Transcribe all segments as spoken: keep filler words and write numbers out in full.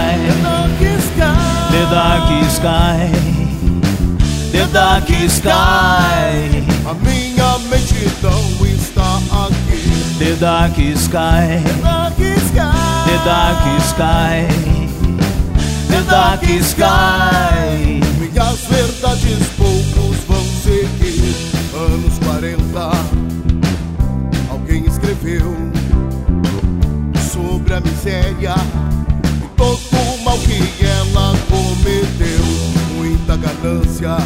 sky, The dark sky, the dark sky, the dark sky. A minha mente não está aqui. The dark sky, The dark sky, the dark sky, the dark sky. minhas verdades poucos vão seguir. Anos quarenta, alguém escreveu sobre a miséria e todo o mal que ela cometeu. Muita ganância,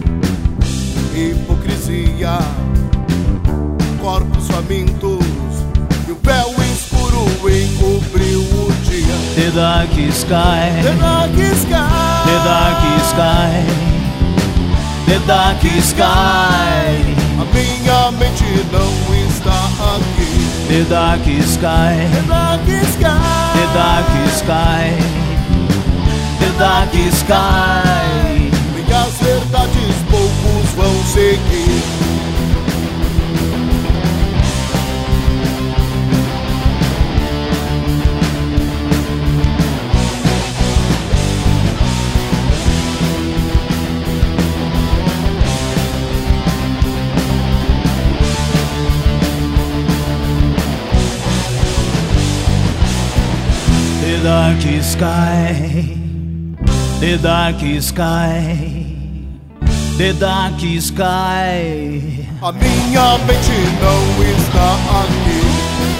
hipocrisia, corpos famintos e o véu escuro encobriu o dia. The dark sky, The dark sky, the dark sky, the dark sky. a minha mente não está aqui. The dark sky, The dark sky, the dark sky, the dark sky. minhas verdades poucos vão seguir. The dark sky, the dark sky, the dark sky. A minha mente não está aqui.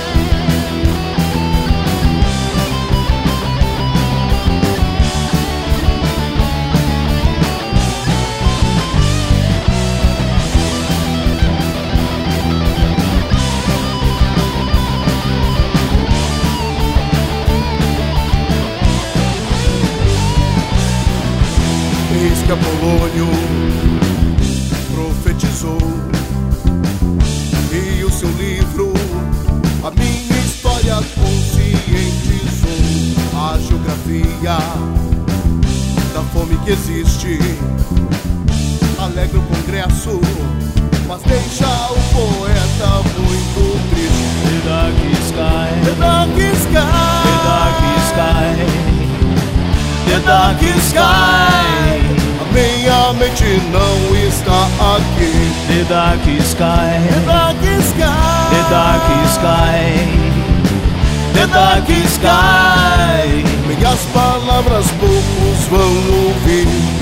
Eis que Apolônio profetizou e o seu livro a minha história conscientizou. A geografia da fome que existe alegra o congresso, mas deixa o poeta muito triste. The dark sky, The dark the dark sky, sky, the dark sky. a minha mente não está aqui. The dark sky, The dark sky, the dark sky, the dark sky. minhas palavras poucos vão ouvir.